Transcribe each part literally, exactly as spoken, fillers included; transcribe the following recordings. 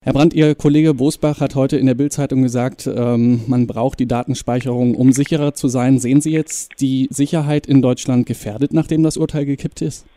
Herr Brandt, Ihr Kollege Bosbach hat heute in der Bild-Zeitung gesagt, ähm, man braucht die Datenspeicherung, um sicherer zu sein. Sehen Sie jetzt die Sicherheit in Deutschland gefährdet, nachdem das Urteil gekippt ist?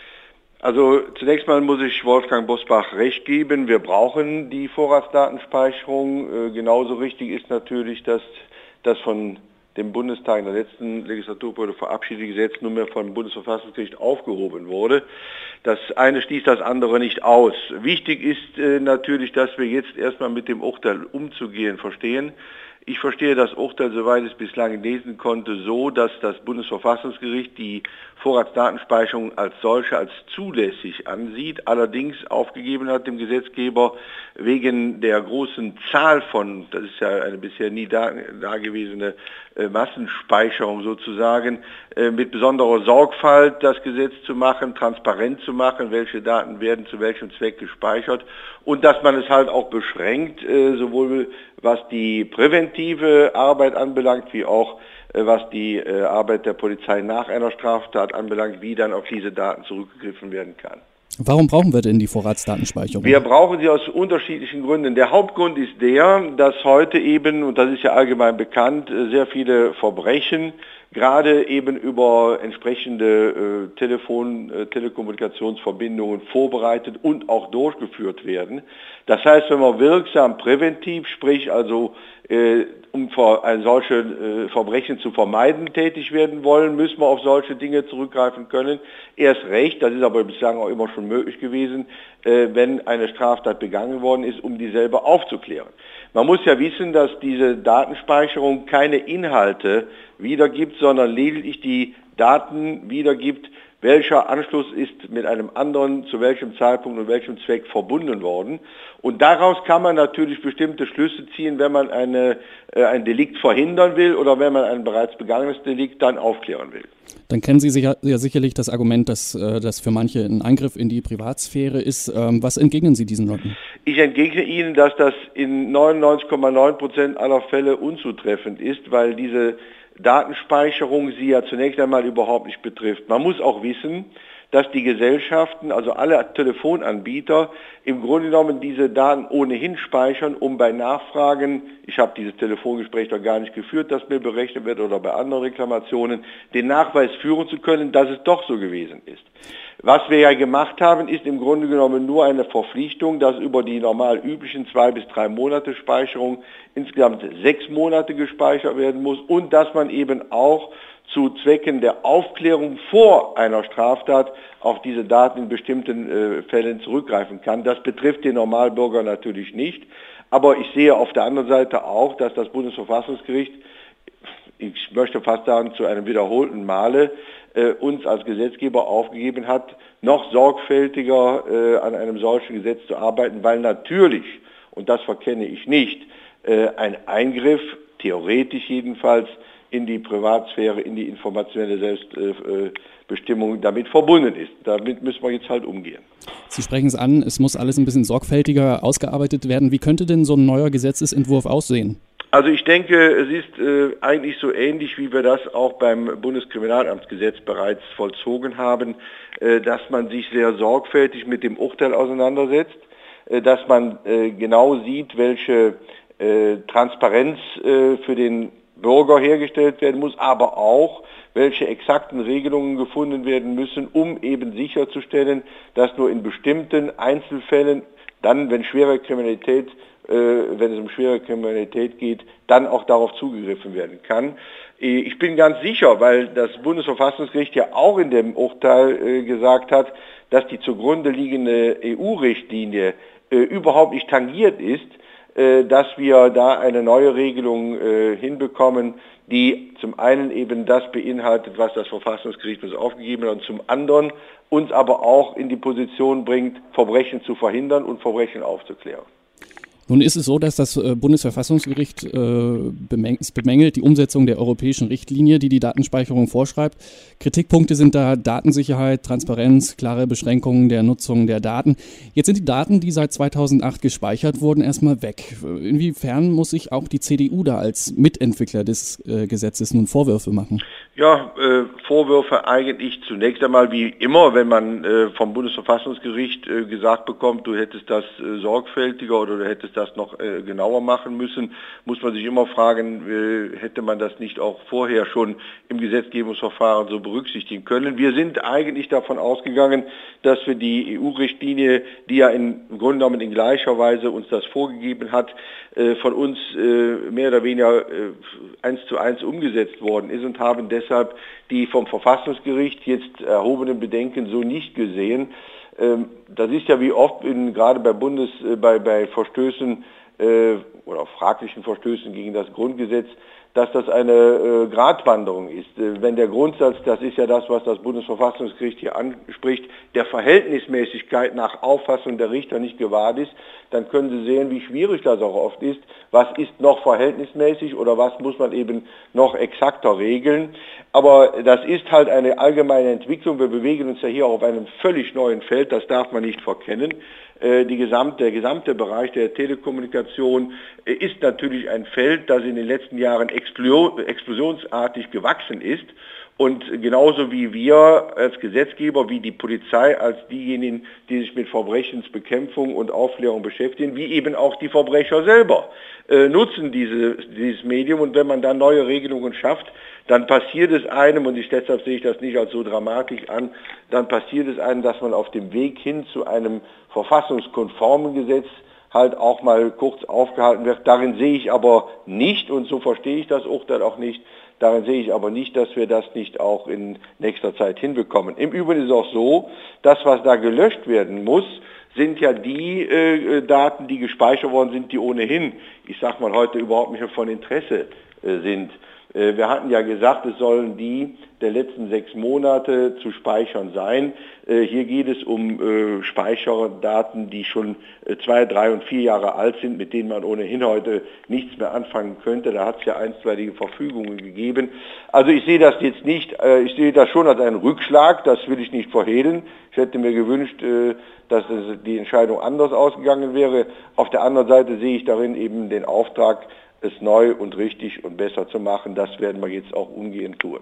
Also zunächst mal muss ich Wolfgang Bosbach recht geben. Wir brauchen die Vorratsdatenspeicherung. Äh, genauso richtig ist natürlich, dass das von dem Bundestag in der letzten Legislaturperiode verabschiedete Gesetz nunmehr vom Bundesverfassungsgericht aufgehoben wurde. Das eine schließt das andere nicht aus. Wichtig ist äh, natürlich, dass wir jetzt erstmal mit dem Urteil umzugehen verstehen. Ich verstehe das Urteil, soweit ich es bislang lesen konnte, so, dass das Bundesverfassungsgericht die Vorratsdatenspeicherung als solche als zulässig ansieht, allerdings aufgegeben hat dem Gesetzgeber wegen der großen Zahl von, das ist ja eine bisher nie da, dagewesene äh, Massenspeicherung sozusagen, äh, mit besonderer Sorgfalt das Gesetz zu machen, transparent zu machen, welche Daten werden zu welchem Zweck gespeichert und dass man es halt auch beschränkt, äh, sowohl was die präventive Arbeit anbelangt, wie auch äh, was die äh, Arbeit der Polizei nach einer Straftat anbelangt, wie dann auf diese Daten zurückgegriffen werden kann. Warum brauchen wir denn die Vorratsdatenspeicherung? Wir brauchen sie aus unterschiedlichen Gründen. Der Hauptgrund ist der, dass heute eben, und das ist ja allgemein bekannt, sehr viele Verbrechen gerade eben über entsprechende äh, Telefon, äh, Telekommunikationsverbindungen vorbereitet und auch durchgeführt werden. Das heißt, wenn wir wirksam präventiv, sprich also äh, um vor, ein solche äh, Verbrechen zu vermeiden, tätig werden wollen, müssen wir auf solche Dinge zurückgreifen können. Erst recht, das ist aber bislang auch immer schon möglich gewesen, äh, wenn eine Straftat begangen worden ist, um dieselbe aufzuklären. Man muss ja wissen, dass diese Datenspeicherung keine Inhalte wiedergibt, sondern lediglich die Daten wiedergibt, welcher Anschluss ist mit einem anderen, zu welchem Zeitpunkt und welchem Zweck verbunden worden. Und daraus kann man natürlich bestimmte Schlüsse ziehen, wenn man eine, äh, ein Delikt verhindern will oder wenn man ein bereits begangenes Delikt dann aufklären will. Dann kennen Sie sicher, ja sicherlich das Argument, dass äh, das für manche ein Eingriff in die Privatsphäre ist. Ähm, was entgegnen Sie diesen Leuten? Ich entgegne Ihnen, dass das in neunundneunzig Komma neun Prozent aller Fälle unzutreffend ist, weil diese Datenspeicherung sie ja zunächst einmal überhaupt nicht betrifft. Man muss auch wissen, dass die Gesellschaften, also alle Telefonanbieter, im Grunde genommen diese Daten ohnehin speichern, um bei Nachfragen, ich habe dieses Telefongespräch doch gar nicht geführt, das mir berechnet wird, oder bei anderen Reklamationen, den Nachweis führen zu können, dass es doch so gewesen ist. Was wir ja gemacht haben, ist im Grunde genommen nur eine Verpflichtung, dass über die normal üblichen zwei bis drei Monate Speicherung insgesamt sechs Monate gespeichert werden muss und dass man eben auch zu Zwecken der Aufklärung vor einer Straftat auf diese Daten in bestimmten äh, Fällen zurückgreifen kann. Das betrifft den Normalbürger natürlich nicht, aber ich sehe auf der anderen Seite auch, dass das Bundesverfassungsgericht, ich möchte fast sagen zu einem wiederholten Male, äh, uns als Gesetzgeber aufgegeben hat, noch sorgfältiger äh, an einem solchen Gesetz zu arbeiten, weil natürlich, und das verkenne ich nicht, äh, ein Eingriff, theoretisch jedenfalls, in die Privatsphäre, in die informationelle Selbstbestimmung damit verbunden ist. Damit müssen wir jetzt halt umgehen. Sie sprechen es an, es muss alles ein bisschen sorgfältiger ausgearbeitet werden. Wie könnte denn so ein neuer Gesetzesentwurf aussehen? Also ich denke, es ist äh, eigentlich so ähnlich, wie wir das auch beim Bundeskriminalamtsgesetz bereits vollzogen haben, äh, dass man sich sehr sorgfältig mit dem Urteil auseinandersetzt, äh, dass man äh, genau sieht, welche äh, Transparenz äh, für den Bürger hergestellt werden muss, aber auch, welche exakten Regelungen gefunden werden müssen, um eben sicherzustellen, dass nur in bestimmten Einzelfällen, dann, wenn schwere Kriminalität, äh, wenn es um schwere Kriminalität geht, dann auch darauf zugegriffen werden kann. Ich bin ganz sicher, weil das Bundesverfassungsgericht ja auch in dem Urteil äh, gesagt hat, dass die zugrunde liegende E U-Richtlinie äh, überhaupt nicht tangiert ist, dass wir da eine neue Regelung äh, hinbekommen, die zum einen eben das beinhaltet, was das Verfassungsgericht uns aufgegeben hat, und zum anderen uns aber auch in die Position bringt, Verbrechen zu verhindern und Verbrechen aufzuklären. Nun ist es so, dass das Bundesverfassungsgericht äh, bemängelt die Umsetzung der europäischen Richtlinie, die die Datenspeicherung vorschreibt. Kritikpunkte sind da Datensicherheit, Transparenz, klare Beschränkungen der Nutzung der Daten. Jetzt sind die Daten, die seit zweitausendacht gespeichert wurden, erstmal weg. Inwiefern muss sich auch die C D U da als Mitentwickler des äh, Gesetzes nun Vorwürfe machen? Ja, äh, Vorwürfe eigentlich zunächst einmal wie immer, wenn man äh, vom Bundesverfassungsgericht äh, gesagt bekommt, du hättest das äh, sorgfältiger oder du hättest das noch äh, genauer machen müssen, muss man sich immer fragen, äh, hätte man das nicht auch vorher schon im Gesetzgebungsverfahren so berücksichtigen können. Wir sind eigentlich davon ausgegangen, dass wir die E U-Richtlinie, die ja in, im Grunde genommen in gleicher Weise uns das vorgegeben hat, äh, von uns äh, mehr oder weniger äh, eins zu eins umgesetzt worden ist und haben deshalb deshalb die vom Verfassungsgericht jetzt erhobenen Bedenken so nicht gesehen. Ähm, das ist ja wie oft in, gerade bei Bundes, äh, bei, bei Verstößen äh, oder fraglichen Verstößen gegen das Grundgesetz, dass das eine äh, Gratwanderung ist. Äh, wenn der Grundsatz, das ist ja das, was das Bundesverfassungsgericht hier anspricht, der Verhältnismäßigkeit nach Auffassung der Richter nicht gewahrt ist, dann können Sie sehen, wie schwierig das auch oft ist. Was ist noch verhältnismäßig oder was muss man eben noch exakter regeln? Aber das ist halt eine allgemeine Entwicklung. Wir bewegen uns ja hier auch auf einem völlig neuen Feld, das darf man nicht verkennen. Die gesamte, der gesamte Bereich der Telekommunikation ist natürlich ein Feld, das in den letzten Jahren explosionsartig gewachsen ist. Und genauso wie wir als Gesetzgeber, wie die Polizei als diejenigen, die sich mit Verbrechensbekämpfung und Aufklärung beschäftigen, wie eben auch die Verbrecher selber, äh, nutzen diese, dieses Medium. Und wenn man dann neue Regelungen schafft, dann passiert es einem, und ich, deshalb sehe ich das nicht als so dramatisch an, dann passiert es einem, dass man auf dem Weg hin zu einem verfassungskonformen Gesetz halt auch mal kurz aufgehalten wird. Darin sehe ich aber nicht, und so verstehe ich das Urteil auch nicht, darin sehe ich aber nicht, dass wir das nicht auch in nächster Zeit hinbekommen. Im Übrigen ist es auch so, das, was da gelöscht werden muss, sind ja die äh, Daten, die gespeichert worden sind, die ohnehin, ich sag mal heute, überhaupt nicht mehr von Interesse äh, sind. Äh, wir hatten ja gesagt, es sollen die der letzten sechs Monate zu speichern sein. Äh, hier geht es um äh, Speicherdaten, die schon äh, zwei, drei und vier Jahre alt sind, mit denen man ohnehin heute nichts mehr anfangen könnte. Da hat es ja einstweilige Verfügungen gegeben. Also ich sehe das jetzt nicht, äh, ich sehe das schon als einen Rückschlag, das will ich nicht verhehlen. Ich hätte mir gewünscht, äh, dass es die Entscheidung anders ausgegangen wäre. Auf der anderen Seite sehe ich darin eben den Auftrag, es neu und richtig und besser zu machen. Das werden wir jetzt auch umgehend tun.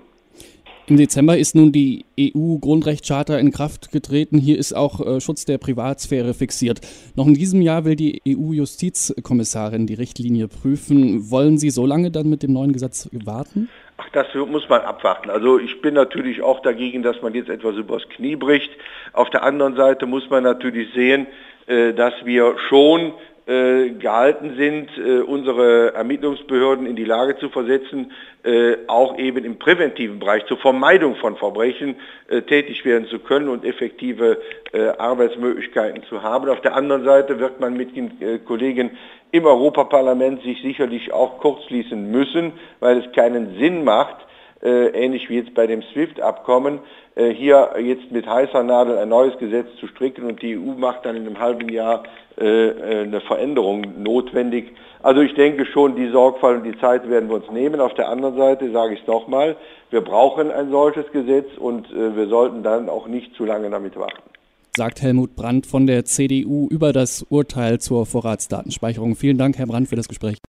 Im Dezember ist nun die E U-Grundrechtscharta in Kraft getreten. Hier ist auch äh, Schutz der Privatsphäre fixiert. Noch in diesem Jahr will die E U-Justizkommissarin die Richtlinie prüfen. Wollen Sie so lange dann mit dem neuen Gesetz warten? Ach, das muss man abwarten. Also ich bin natürlich auch dagegen, dass man jetzt etwas übers Knie bricht. Auf der anderen Seite muss man natürlich sehen, äh, dass wir schon äh, gehalten sind, äh, unsere Ermittlungsbehörden in die Lage zu versetzen, äh, auch eben im präventiven Bereich zur Vermeidung von Verbrechen äh, tätig werden zu können und effektive äh, Arbeitsmöglichkeiten zu haben. Auf der anderen Seite wird man mit den äh, Kollegen im Europaparlament sich sicherlich auch kurzschließen müssen, weil es keinen Sinn macht, äh, ähnlich wie jetzt bei dem SWIFT-Abkommen, äh, hier jetzt mit heißer Nadel ein neues Gesetz zu stricken und die E U macht dann in einem halben Jahr äh, eine Veränderung notwendig. Also ich denke schon, die Sorgfalt und die Zeit werden wir uns nehmen. Auf der anderen Seite sage ich es nochmal, wir brauchen ein solches Gesetz und äh, wir sollten dann auch nicht zu lange damit warten. Sagt Helmut Brandt von der C D U über das Urteil zur Vorratsdatenspeicherung. Vielen Dank, Herr Brandt, für das Gespräch.